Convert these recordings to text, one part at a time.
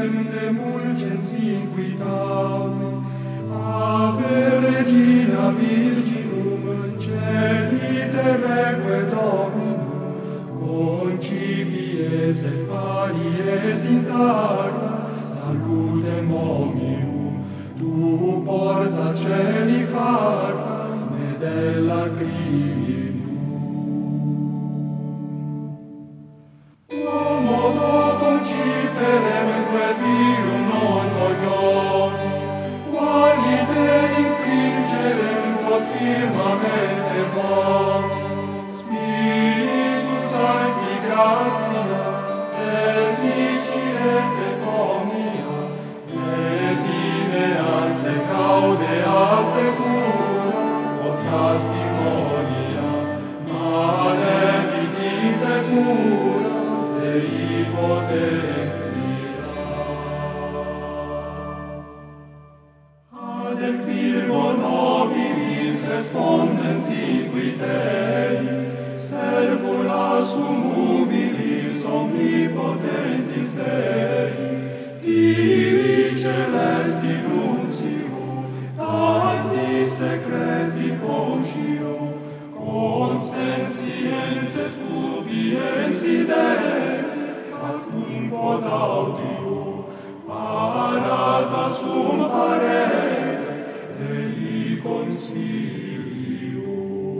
de mulgens inquitavi, Ave Regina Virginum, celite reque Dominum, concipies et paries intacta, salutem hominum, tu porta celi facta, de lacrimum. Quomodo conciperem quae virum non cogiovi, qualite infringerem quod firmamente vovi, Spiritus Sancti gratia, perficiente omnia, et ineasse gaudea secura, testimonia, maledicite pura, Dei potentia. Adec Virgo nobilis respondens inquitei, servula sum humilis omnipotentis Dei, Diri celesti nuncio, tanti secreti conscio, consentiens et ubiens videre, factum quod audio, parata sum parere, Dei consilio.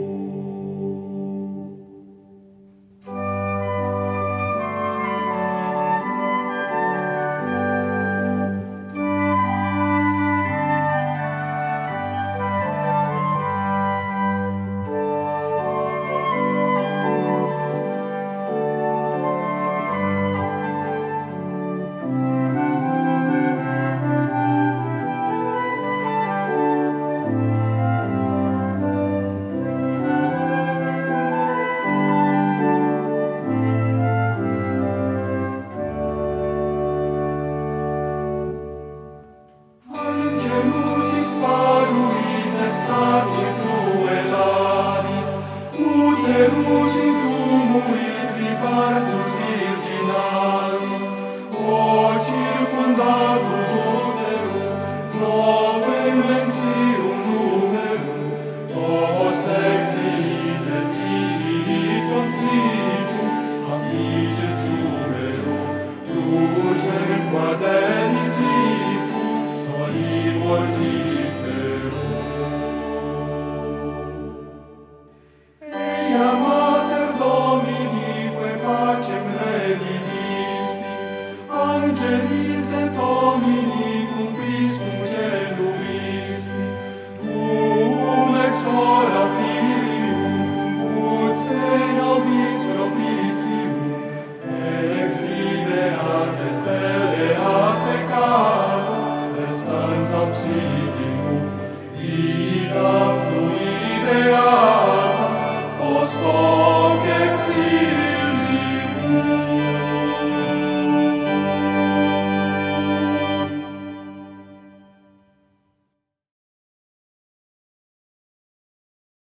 Disparuit estati cruelaris, uterus in tumuit vipardus virginalis, o circundatus uterum, novem mensium numerum, post exit et ibi conflitum, affligit sumero, crucem quad eliticum, soli mortifero. Eia Mater Domini, que pacem redidisti, Angelis et Domini cum Christum celuisti, tuum ex ora